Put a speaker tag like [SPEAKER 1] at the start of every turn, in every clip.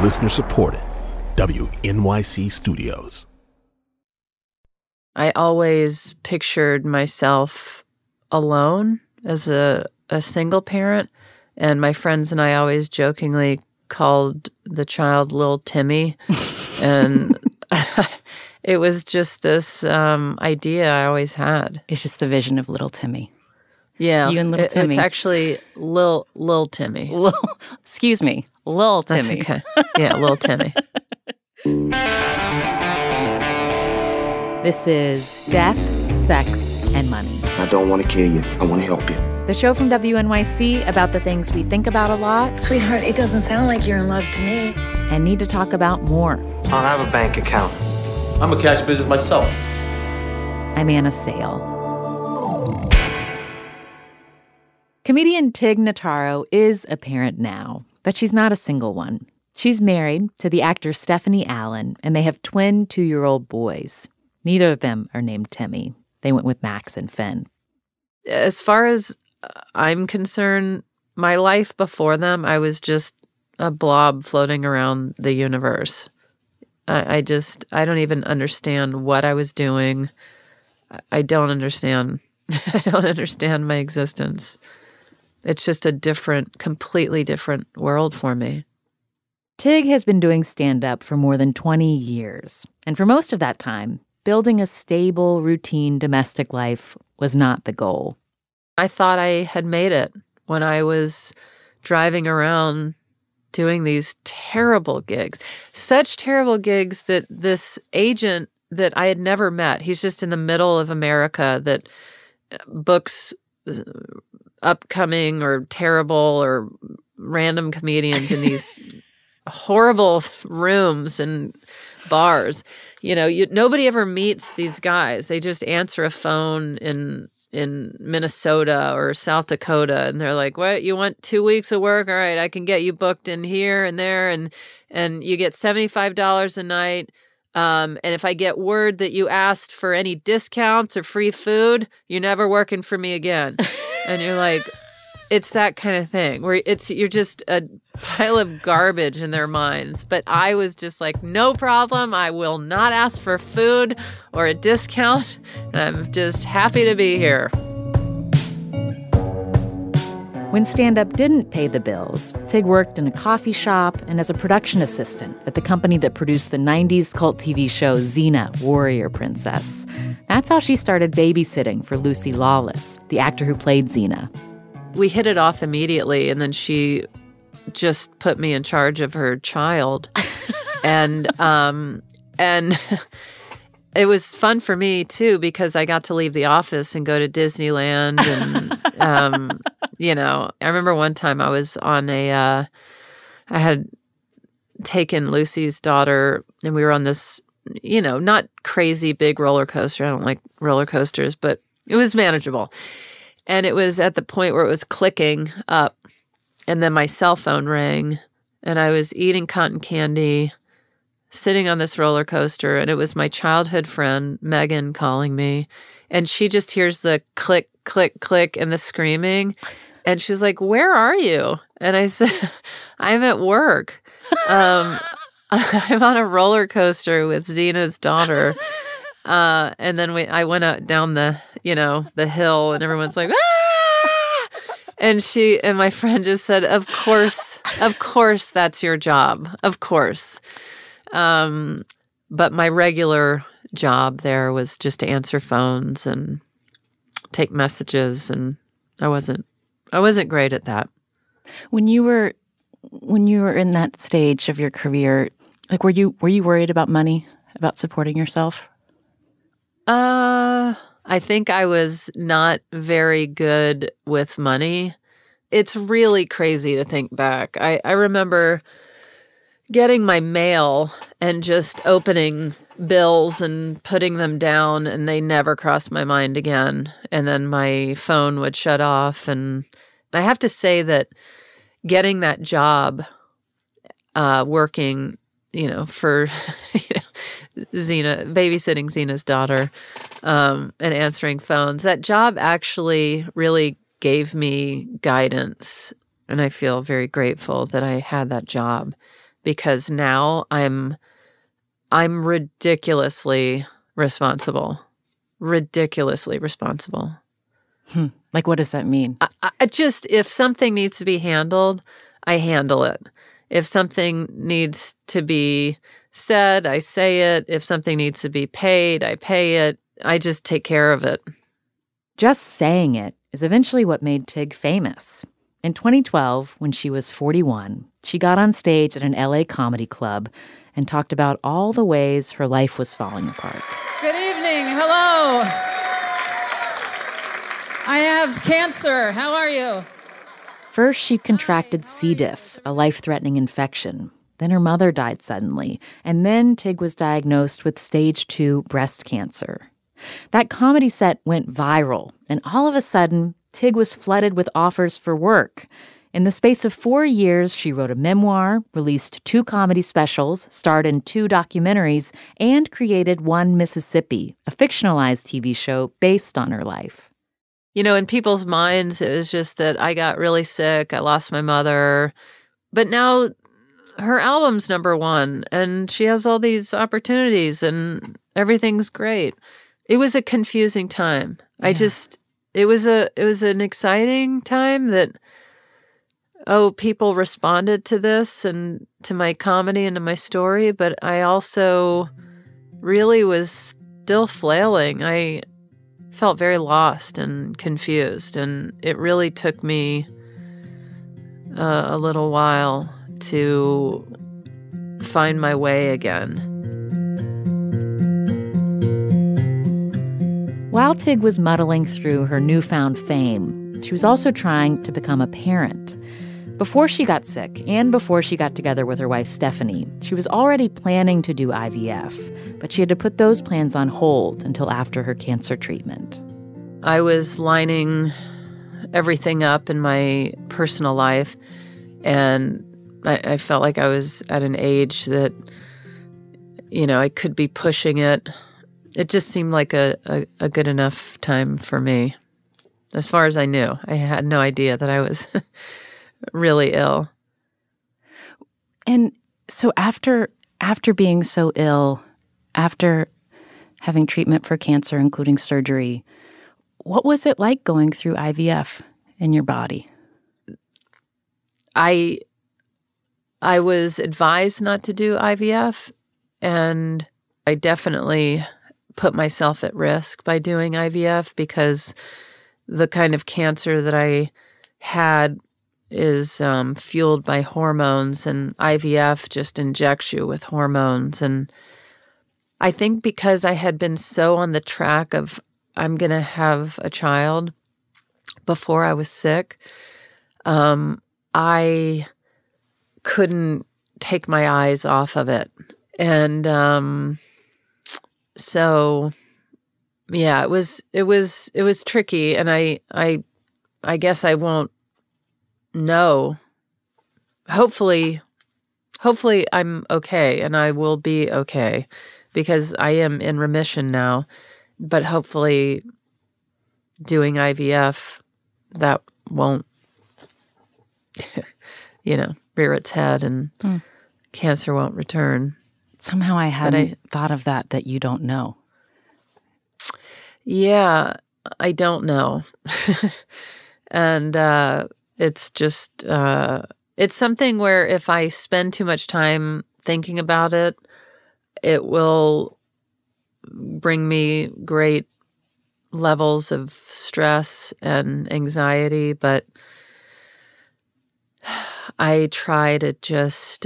[SPEAKER 1] Listener supported. WNYC Studios.
[SPEAKER 2] I always pictured myself alone as a single parent, and my friends and I always jokingly called the child Lil Timmy, and it was just this idea I always had.
[SPEAKER 3] It's just the vision of little Timmy.
[SPEAKER 2] Yeah,
[SPEAKER 3] you and little Timmy.
[SPEAKER 2] It's actually Lil Timmy.
[SPEAKER 3] Excuse me, Lil Timmy.
[SPEAKER 2] That's okay. Yeah, Lil Timmy.
[SPEAKER 3] This is Death, Sex, and Money.
[SPEAKER 4] I don't want to kill you. I want to help you.
[SPEAKER 3] The show from WNYC about the things we think about a lot.
[SPEAKER 5] Sweetheart, it doesn't sound like you're in love to me.
[SPEAKER 3] And need to talk about more.
[SPEAKER 6] I don't have a bank account. I'm a cash business myself.
[SPEAKER 3] I'm Anna Sale. Comedian Tig Notaro is a parent now, but she's not a single one. She's married to the actor Stephanie Allen, and they have twin 2-year-old boys. Neither of them are named Timmy. They went with Max and Finn.
[SPEAKER 2] As far as I'm concerned, my life before them, I was just a blob floating around the universe. I don't even understand what I was doing. I don't understand. I don't understand my existence. It's just a completely different world for me.
[SPEAKER 3] Tig has been doing stand-up for more than 20 years. And for most of that time, building a stable, routine domestic life was not the goal.
[SPEAKER 2] I thought I had made it when I was driving around doing these terrible gigs. Such terrible gigs that this agent that I had never met, he's just in the middle of America, that books upcoming or terrible or random comedians in these horrible rooms and bars. Nobody ever meets these guys. They just answer a phone in Minnesota or South Dakota, and they're like, "What, you want 2 weeks of work? All right, I can get you booked in here and there, and you get $75 a night. And if I get word that you asked for any discounts or free food, you're never working for me again." And you're like, it's that kind of thing where you're just a pile of garbage in their minds. But I was just like, no problem. I will not ask for food or a discount. And I'm just happy to be here.
[SPEAKER 3] When stand-up didn't pay the bills, Tig worked in a coffee shop and as a production assistant at the company that produced the 90s cult TV show Xena, Warrior Princess. That's how she started babysitting for Lucy Lawless, the actor who played Xena.
[SPEAKER 2] We hit it off immediately, and then she just put me in charge of her child. and it was fun for me, too, because I got to leave the office and go to Disneyland. And, I remember one time I was on I had taken Lucy's daughter, and we were on this, not crazy big roller coaster. I don't like roller coasters, but it was manageable. And it was at the point where it was clicking up, and then my cell phone rang, and I was eating cotton candy, sitting on this roller coaster, and it was my childhood friend, Megan, calling me, and she just hears the click, click, click, and the screaming, and she's like, "Where are you?" And I said, "I'm at work. I'm on a roller coaster with Xena's daughter." And then I went out down the hill, and everyone's like, "Ah!" And my friend just said, of course, that's your job. Of course. But my regular job there was just to answer phones and take messages, and I wasn't great at that. When you were
[SPEAKER 3] in that stage of your career, like were you worried about money, about supporting yourself?
[SPEAKER 2] I think I was not very good with money. It's really crazy to think back. I remember getting my mail and just opening bills and putting them down, and they never crossed my mind again. And then my phone would shut off. And I have to say that getting that job, working, for Xena, babysitting Xena's daughter, and answering phones, that job actually really gave me guidance. And I feel very grateful that I had that job, because now I'm ridiculously responsible. Ridiculously responsible.
[SPEAKER 3] Like, what does that mean?
[SPEAKER 2] I just, if something needs to be handled, I handle it. If something needs to be said, I say it. If something needs to be paid, I pay it. I just take care of it.
[SPEAKER 3] Just saying it is eventually what made Tig famous. In 2012, when she was 41, she got on stage at an LA comedy club and talked about all the ways her life was falling apart.
[SPEAKER 7] Good evening. Hello. I have cancer. How are you?
[SPEAKER 3] First, she contracted C. diff, a life-threatening infection. Then her mother died suddenly. And then Tig was diagnosed with stage 2 breast cancer. That comedy set went viral, and all of a sudden, Tig was flooded with offers for work. In the space of 4 years, she wrote a memoir, released 2 comedy specials, starred in 2 documentaries, and created One Mississippi, a fictionalized TV show based on her life.
[SPEAKER 2] You know, in people's minds, it was just that I got really sick, I lost my mother. But now her album's #1, and she has all these opportunities, and everything's great. It was a confusing time. Yeah. It was an exciting time that, people responded to this and to my comedy and to my story, but I also really was still flailing. I felt very lost and confused, and it really took me a little while to find my way again.
[SPEAKER 3] While Tig was muddling through her newfound fame, she was also trying to become a parent. Before she got sick and before she got together with her wife Stephanie, she was already planning to do IVF, but she had to put those plans on hold until after her cancer treatment.
[SPEAKER 2] I was lining everything up in my personal life, and I felt like I was at an age that, I could be pushing it. It just seemed like a good enough time for me. As far as I knew, I had no idea that I was really ill.
[SPEAKER 3] And so after being so ill, after having treatment for cancer, including surgery, what was it like going through IVF in your body?
[SPEAKER 2] I was advised not to do IVF, and I definitely put myself at risk by doing IVF because the kind of cancer that I had is fueled by hormones, and IVF just injects you with hormones. And I think because I had been so on the track of I'm going to have a child before I was sick, I couldn't take my eyes off of it. And so yeah, it was tricky, and I guess I won't know. Hopefully I'm okay, and I will be okay because I am in remission now. But hopefully doing IVF, that won't, rear its head and cancer won't return.
[SPEAKER 3] Somehow I hadn't thought of that you don't know.
[SPEAKER 2] Yeah, I don't know. And it's just, it's something where if I spend too much time thinking about it, it will bring me great levels of stress and anxiety, but I try to just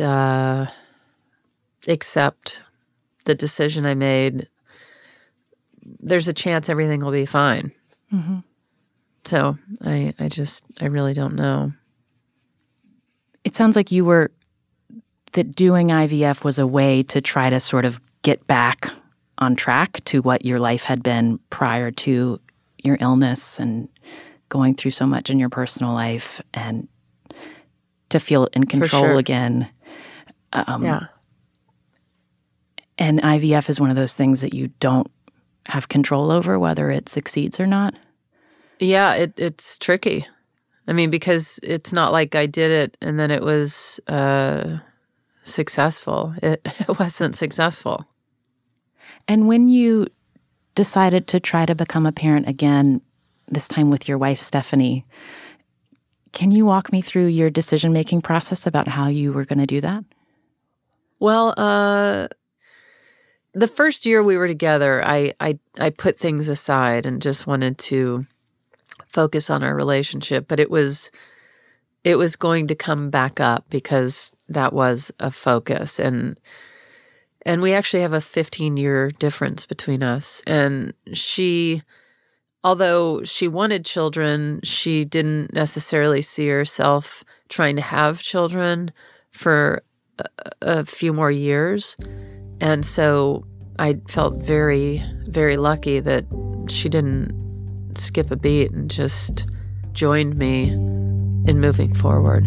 [SPEAKER 2] accept the decision I made. There's a chance everything will be fine. Mm-hmm. So I really don't know.
[SPEAKER 3] It sounds like that doing IVF was a way to try to sort of get back on track to what your life had been prior to your illness and going through so much in your personal life, and to feel in control again.
[SPEAKER 2] Yeah.
[SPEAKER 3] And IVF is one of those things that you don't have control over, whether it succeeds or not.
[SPEAKER 2] Yeah, it's tricky. I mean, because it's not like I did it and then it was successful. It wasn't successful.
[SPEAKER 3] And when you decided to try to become a parent again, this time with your wife, Stephanie, can you walk me through your decision-making process about how you were going to do that?
[SPEAKER 2] Well, the first year we were together, I put things aside and just wanted to focus on our relationship. But it was going to come back up because that was a focus. And we actually have a 15-year difference between us. And although she wanted children, she didn't necessarily see herself trying to have children for a few more years. And so I felt very, very lucky that she didn't skip a beat and just joined me in moving forward.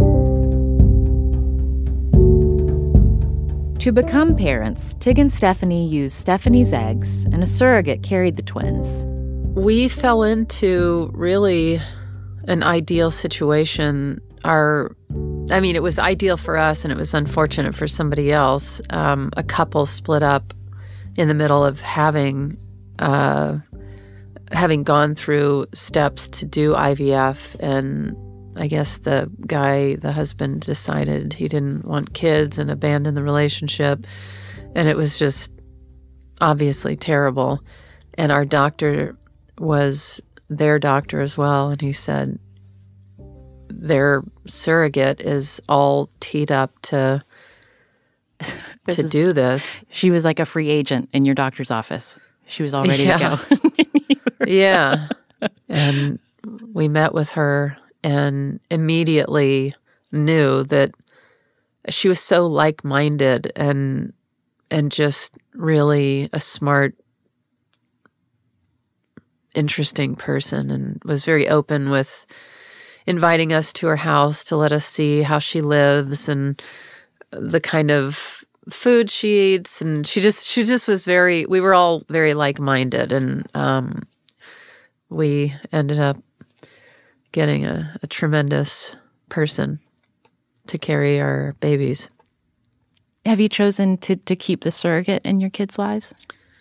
[SPEAKER 3] To become parents, Tig and Stephanie used Stephanie's eggs, and a surrogate carried the twins.
[SPEAKER 2] We fell into really an ideal situation. It was ideal for us, and it was unfortunate for somebody else. A couple split up in the middle of having gone through steps to do IVF, and I guess the husband decided he didn't want kids and abandoned the relationship, and it was just obviously terrible. And our doctor was their doctor as well, and he said their surrogate is all teed up to do this.
[SPEAKER 3] She was like a free agent in your doctor's office. She was all ready to go.
[SPEAKER 2] Yeah. And we met with her and immediately knew that she was so like-minded and just really a smart, interesting person, and was very open with inviting us to her house to let us see how she lives and the kind of food she eats. And she just was we were all very like-minded, and we ended up getting a tremendous person to carry our babies.
[SPEAKER 3] Have you chosen to keep the surrogate in your kids' lives?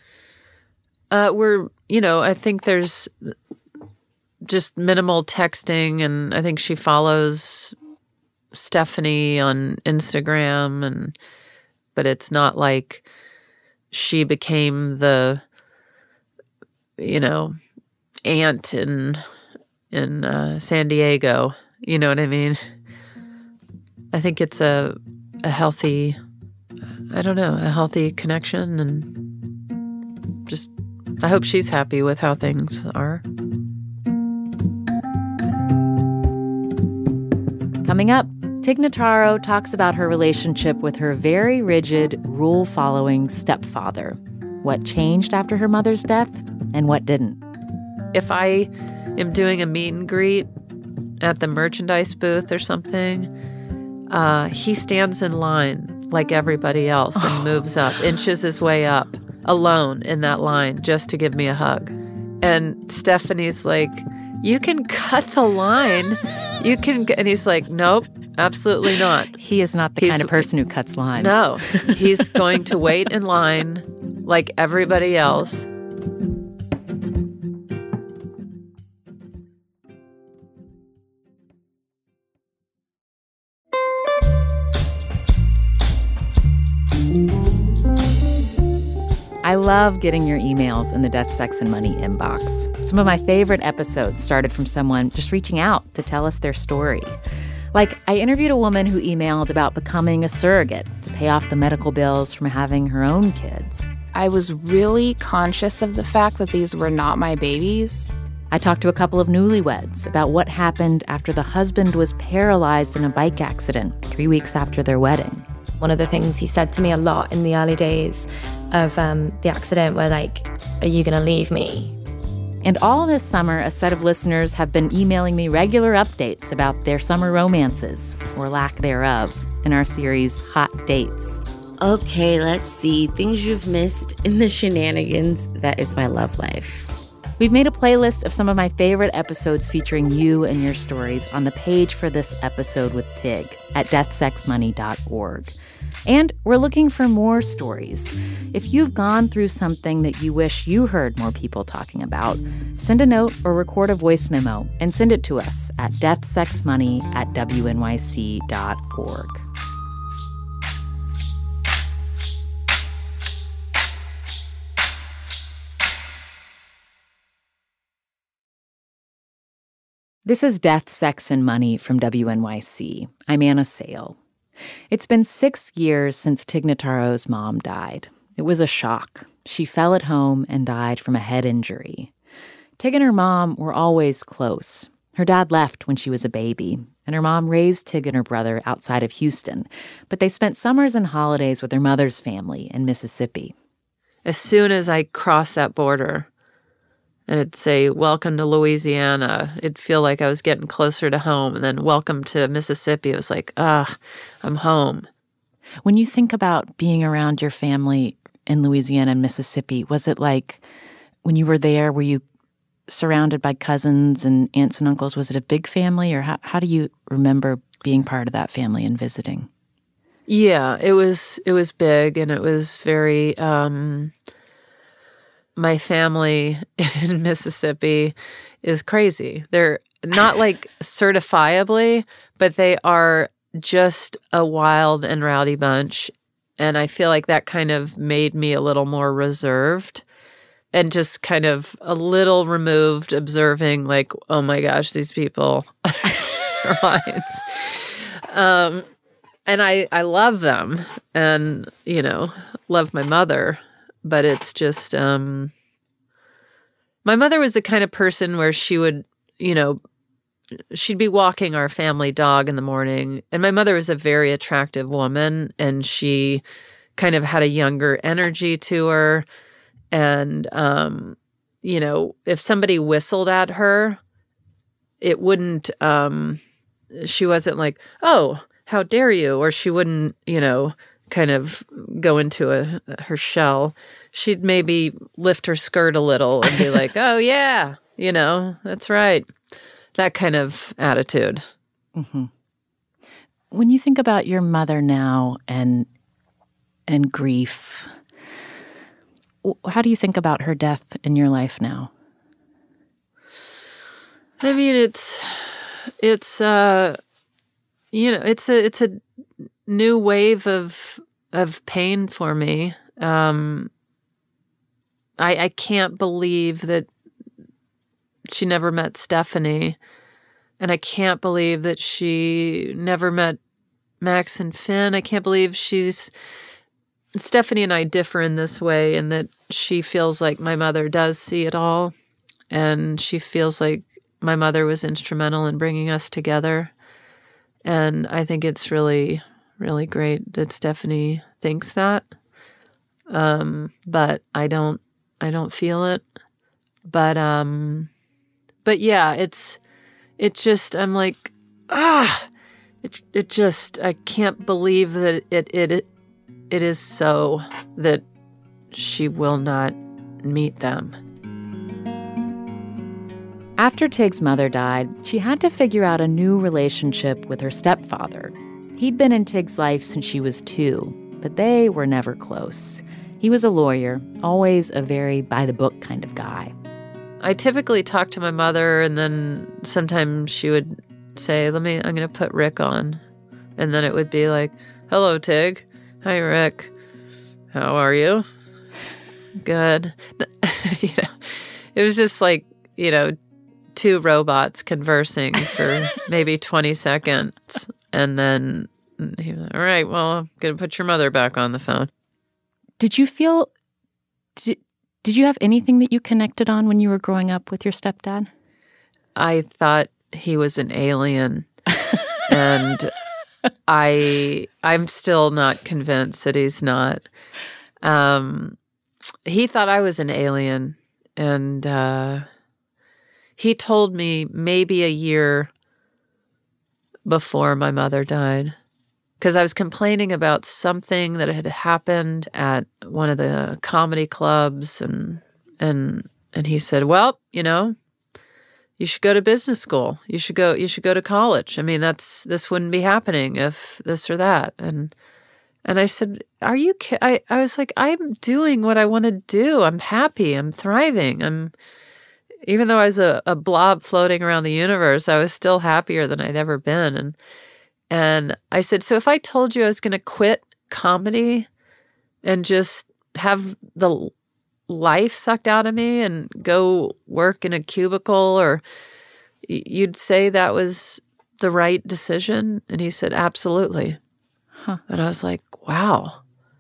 [SPEAKER 2] I think there's just minimal texting, and I think she follows Stephanie on Instagram, but it's not like she became the, aunt in San Diego. You know what I mean? I think it's a healthy, a healthy connection, and just I hope she's happy with how things are.
[SPEAKER 3] Coming up, Tig Notaro talks about her relationship with her very rigid, rule-following stepfather, what changed after her mother's death, and what didn't.
[SPEAKER 2] If I am doing a meet and greet at the merchandise booth or something, he stands in line like everybody else and moves up, inches his way up, alone in that line just to give me a hug. And Stephanie's like, you can cut the line. And he's like, nope, absolutely not.
[SPEAKER 3] He is not the kind of person who cuts lines.
[SPEAKER 2] No, he's going to wait in line like everybody else.
[SPEAKER 3] I love getting your emails in the Death, Sex, and Money inbox. Some of my favorite episodes started from someone just reaching out to tell us their story. Like, I interviewed a woman who emailed about becoming a surrogate to pay off the medical bills from having her own kids.
[SPEAKER 8] I was really conscious of the fact that these were not my babies.
[SPEAKER 3] I talked to a couple of newlyweds about what happened after the husband was paralyzed in a bike accident 3 weeks after their wedding.
[SPEAKER 9] One of the things he said to me a lot in the early days of the accident were like, are you going to leave me?
[SPEAKER 3] And all this summer, a set of listeners have been emailing me regular updates about their summer romances, or lack thereof, in our series, Hot Dates.
[SPEAKER 10] Okay, let's see. Things you've missed in the shenanigans. That is my love life.
[SPEAKER 3] We've made a playlist of some of my favorite episodes featuring you and your stories on the page for this episode with Tig at deathsexmoney.org. And we're looking for more stories. If you've gone through something that you wish you heard more people talking about, send a note or record a voice memo and send it to us at deathsexmoney@wnyc.org. This is Death, Sex, and Money from WNYC. I'm Anna Sale. It's been 6 years since Tig Notaro's mom died. It was a shock. She fell at home and died from a head injury. Tig and her mom were always close. Her dad left when she was a baby, and her mom raised Tig and her brother outside of Houston, but they spent summers and holidays with her mother's family in Mississippi.
[SPEAKER 2] As soon as I crossed that border, and it'd say, welcome to Louisiana, it'd feel like I was getting closer to home. And then welcome to Mississippi, it was like, I'm home.
[SPEAKER 3] When you think about being around your family in Louisiana and Mississippi, was it like when you were there, were you surrounded by cousins and aunts and uncles? Was it a big family? Or how do you remember being part of that family and visiting?
[SPEAKER 2] Yeah, it was big, and it was very... My family in Mississippi is crazy. They're not like certifiably, but they are just a wild and rowdy bunch. And I feel like that kind of made me a little more reserved and just kind of a little removed, observing like, oh my gosh, these people are lions. And I love them and, love my mother. But it's just, my mother was the kind of person where she would, she'd be walking our family dog in the morning. And my mother was a very attractive woman, and she kind of had a younger energy to her. And, if somebody whistled at her, it wouldn't, she wasn't like, oh, how dare you? Or she wouldn't, kind of go into her shell. She'd maybe lift her skirt a little and be like, oh, yeah, that's right. That kind of attitude.
[SPEAKER 3] Mm-hmm. When you think about your mother now and grief, how do you think about her death in your life now?
[SPEAKER 2] I mean, it's a new wave of pain for me. I can't believe that she never met Stephanie, and I can't believe that she never met Max and Finn. I can't believe Stephanie and I differ in this way, in that she feels like my mother does see it all, and she feels like my mother was instrumental in bringing us together. And I think it's really, really great that Stephanie thinks that. But I don't feel it. But yeah, it's just, I'm like, it just, I can't believe that it is so that she will not meet them.
[SPEAKER 3] After Tig's mother died, she had to figure out a new relationship with her stepfather. He'd been in Tig's life since she was 2, but they were never close. He was a lawyer, always a very by-the-book kind of guy.
[SPEAKER 2] I typically talk to my mother, and then sometimes she would say, I'm going to put Rick on. And then it would be like, hello, Tig. Hi, Rick. How are you? Good. It was just like, 2 robots conversing for maybe 20 seconds. And then he was like, all right, well, I'm going to put your mother back on the phone.
[SPEAKER 3] Did you have anything that you connected on when you were growing up with your stepdad?
[SPEAKER 2] I thought he was an alien. And I'm still not convinced that he's not. He thought I was an alien. And he told me maybe a year before my mother died, because I was complaining about something that had happened at one of the comedy clubs, and And he said, well, you should go to business school. You should go to college. I mean, this wouldn't be happening if this or that. And I said, are you kidding? I was like, I'm doing what I want to do. I'm happy. I'm thriving. Even though I was a blob floating around the universe, I was still happier than I'd ever been. And I said, so if I told you I was going to quit comedy and just have the life sucked out of me and go work in a cubicle, or you'd say that was the right decision? And he said, absolutely. Huh. And I was like, wow.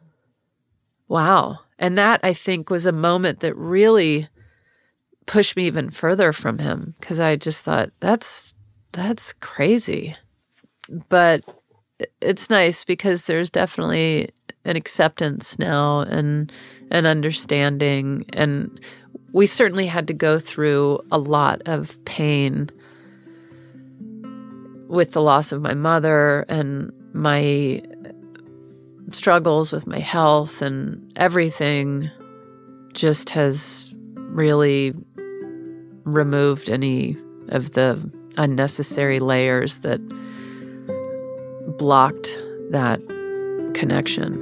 [SPEAKER 2] And that, I think, was a moment that really pushed me even further from him, because I just thought, that's crazy. But it's nice because there's definitely an acceptance now and an understanding. And we certainly had to go through a lot of pain with the loss of my mother and my struggles with my health, and everything just has really removed any of the unnecessary layers that blocked that connection.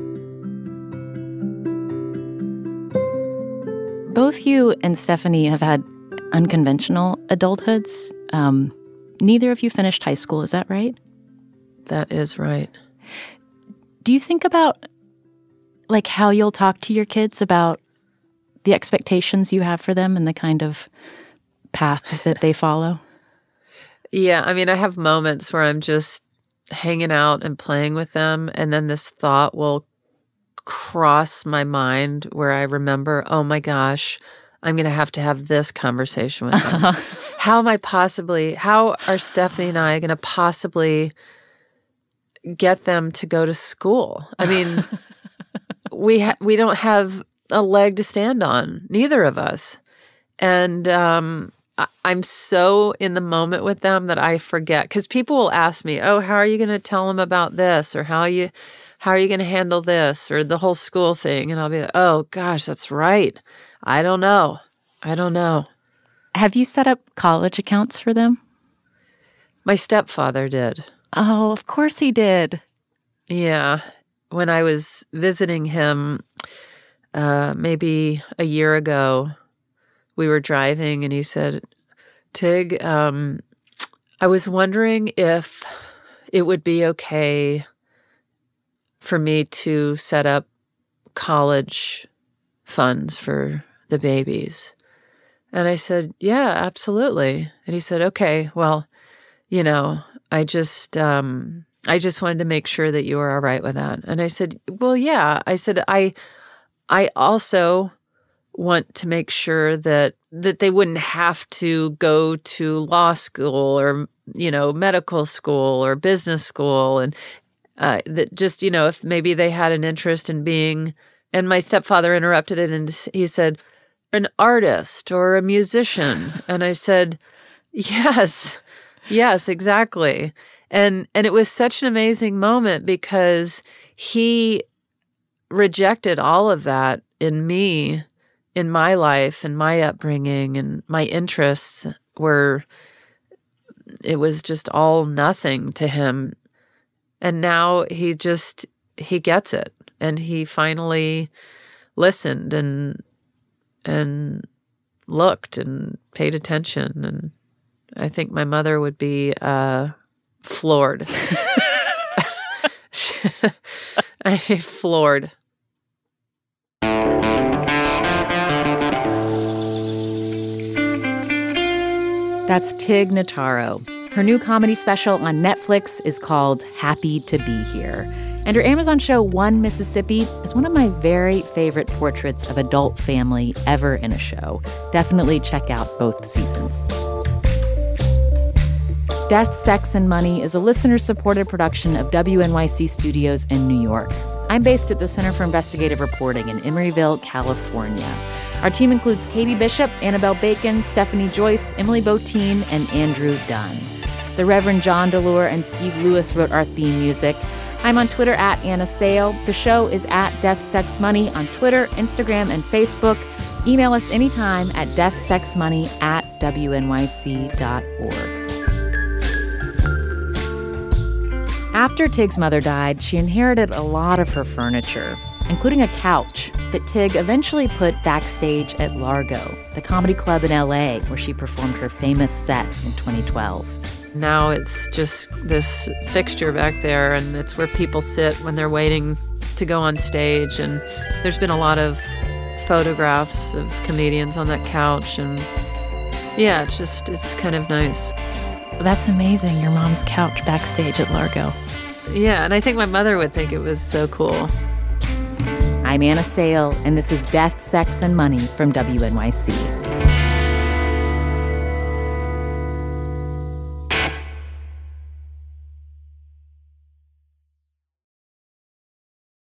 [SPEAKER 3] Both you and Stephanie have had unconventional adulthoods. Neither of you finished high school, is that right?
[SPEAKER 2] That is right.
[SPEAKER 3] Do you think about, like, how you'll talk to your kids about the expectations you have for them and the kind of path that they follow?
[SPEAKER 2] Yeah, I mean, I have moments where I'm just hanging out and playing with them, and then this thought will cross my mind where I remember, oh my gosh, I'm going to have this conversation with them. How are Stephanie and I going to possibly get them to go to school? I mean, we don't have a leg to stand on, neither of us. And I'm so in the moment with them that I forget, because people will ask me, oh, how are you going to tell them about this? Or how are you going to handle this? Or the whole school thing? And I'll be like, oh gosh, that's right. I don't know.
[SPEAKER 3] Have you set up college accounts for them?
[SPEAKER 2] My stepfather did.
[SPEAKER 3] Oh, of course he did.
[SPEAKER 2] Yeah. When I was visiting him maybe a year ago, we were driving and he said, Tig, I was wondering if it would be okay for me to set up college funds for the babies. And I said, yeah, absolutely. And he said, okay, well, I just wanted to make sure that you were all right with that. And I said, well, yeah. I said, I also want to make sure that they wouldn't have to go to law school or, medical school or business school. And that just, if maybe they had an interest in being, and my stepfather interrupted it and he said, an artist or a musician. And I said, yes, exactly. And it was such an amazing moment because he rejected all of that in me, in my life and my upbringing, and my interests it was just all nothing to him. And now he gets it. And he finally listened and looked and paid attention. And I think my mother would be floored. Floored.
[SPEAKER 3] That's Tig Notaro. Her new comedy special on Netflix is called Happy to Be Here. And her Amazon show, One Mississippi, is one of my very favorite portraits of adult family ever in a show. Definitely check out both seasons. Death, Sex, and Money is a listener-supported production of WNYC Studios in New York. I'm based at the Center for Investigative Reporting in Emeryville, California. Our team includes Katie Bishop, Annabelle Bacon, Stephanie Joyce, Emily Botine, and Andrew Dunn. The Reverend John DeLure and Steve Lewis wrote our theme music. I'm on Twitter at Anna Sale. The show is at Death, Sex, Money on Twitter, Instagram, and Facebook. Email us anytime at deathsexmoney@wnyc.org. After Tig's mother died, she inherited a lot of her furniture, including a couch that Tig eventually put backstage at Largo, the comedy club in LA where she performed her famous set in 2012.
[SPEAKER 2] Now it's just this fixture back there, and it's where people sit when they're waiting to go on stage. And there's been a lot of photographs of comedians on that couch, and yeah, it's kind of nice.
[SPEAKER 9] That's amazing, your mom's couch backstage at Largo.
[SPEAKER 2] Yeah, and I think my mother would think it was so cool.
[SPEAKER 3] I'm Anna Sale, and this is Death, Sex, and Money from WNYC.